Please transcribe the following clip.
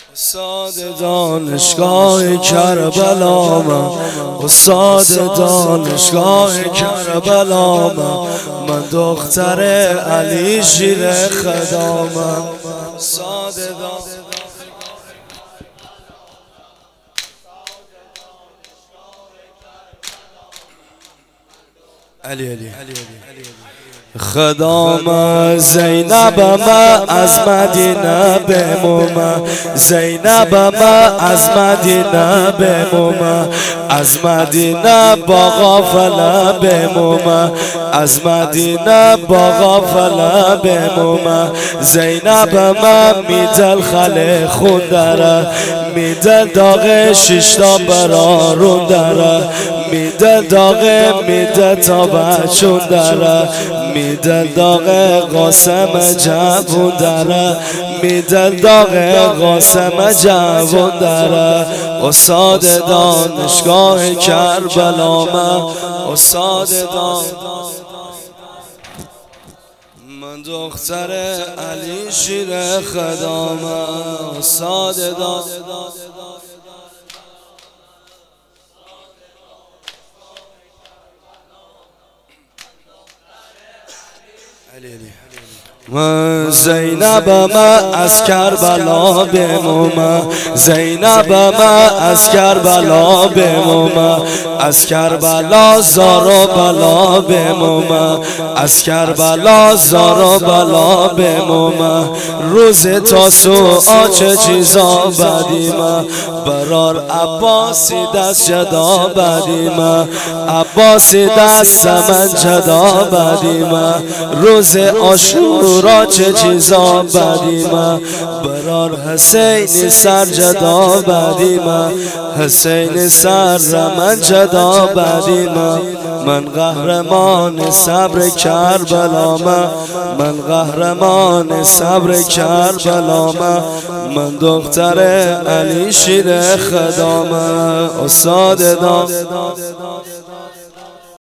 استاد دانشگاه کربلا من، استاد دانشگاه کربلا من دختر علی شیر خدامم. استاد علی خدام زینب ما از مدینه بمومه، زینب ما از مدینه بمومه، از مدینه با غافله بمومه، از مدینه با غافله بمومه. زینب ما میدل خله خون داره، میدل داغ ششتا برارون داره، میدل داغ میدل تا بچون داره، میدل داغ قاسم جوون داره، میدل داغ قاسم جوون داره. استاد دانشگاه کربلا من، استاد من دختر علی شیر خدامم. استاد من زینب ما از کربلا بمومه، زینب ما از کربلا بمومه، از کربلا زار و بلا بمومه، از کربلا زار و بلا بمومه. روز تاسوعا چه چیزا بدیمه، برار عباسی دست جدا بدیمه، عباسی دست من جدا بدیمه. روز عاشورا چه چیزا بدیمه، برار حسین سر جدا بدیمه، حسین سر من جدا بدیمه. من قهرمان صبر کربلا من قهرمان صبر کربلا من دختر علی شیر خدامه. استاد